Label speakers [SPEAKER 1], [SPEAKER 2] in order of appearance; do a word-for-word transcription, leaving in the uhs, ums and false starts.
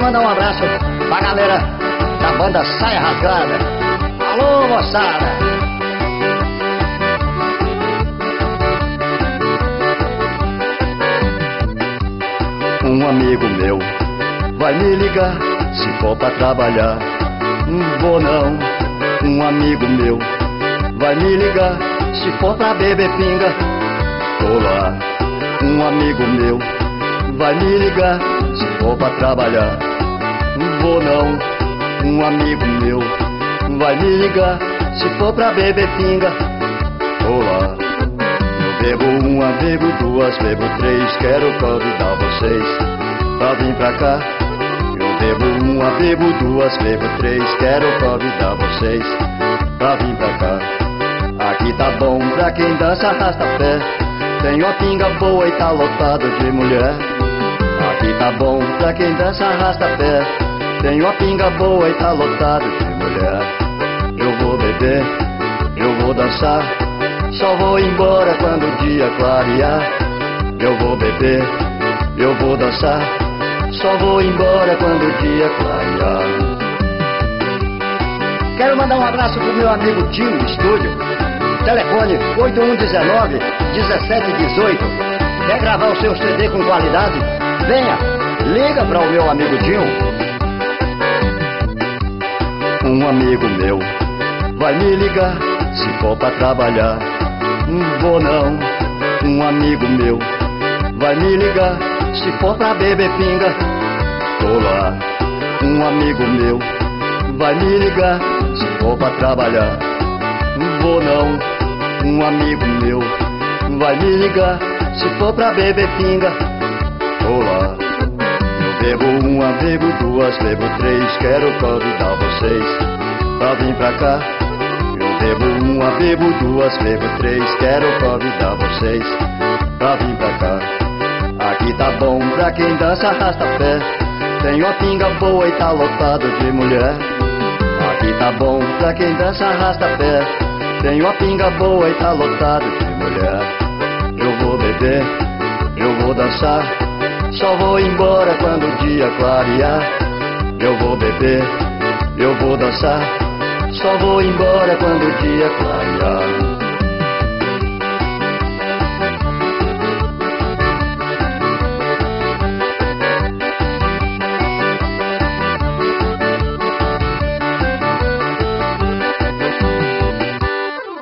[SPEAKER 1] mandar um abraço pra galera da banda Saia Rasgada. Alô, moçada! Um amigo meu vai me ligar se for pra trabalhar. Não vou não. Um amigo meu vai me ligar se for pra beber pinga. Tô lá. Um amigo meu vai me ligar se for pra trabalhar. Não vou não. Um amigo meu vai me ligar se for pra beber pinga. Tô lá. Eu bebo uma, bebo duas, bebo três. Quero convidar vocês pra vir pra cá. Eu bebo uma, bebo duas, bebo três. Quero convidar vocês pra vir pra cá. Aqui tá bom pra quem dança, arrasta pé. Tem uma pinga boa e tá lotado de mulher. Aqui tá bom pra quem dança, arrasta pé. Tem uma pinga boa e tá lotado de mulher. Eu vou beber, eu vou dançar. Só vou embora quando o dia clarear. Eu vou beber, eu vou dançar. Só vou embora quando o dia clarear. Quero mandar um abraço pro meu amigo Dinho do estúdio. Telefone oito um um nove, um sete um oito. Quer gravar o seu C D com qualidade? Venha, liga para o meu amigo Dinho. Um amigo meu vai me ligar se for pra trabalhar. Não vou não. Um amigo meu vai me ligar se for pra beber pinga. Tô lá. Um amigo meu vai me ligar se for pra trabalhar. Não vou não. Um amigo meu vai me ligar se for pra beber pinga. Tô lá. Eu bebo uma, bebo duas, bebo três. Quero convidar vocês pra vir pra cá. Eu bebo uma, bebo duas, bebo três. Quero convidar vocês pra vir pra cá. Aqui tá bom pra quem dança, arrasta pé. Tem uma pinga boa e tá lotado de mulher. Aqui tá bom pra quem dança, arrasta pé. Tem uma pinga boa e tá lotado de mulher. Eu vou beber, eu vou dançar. Só vou embora quando o dia clarear. Eu vou beber, eu vou dançar. Só vou embora quando o dia clarear.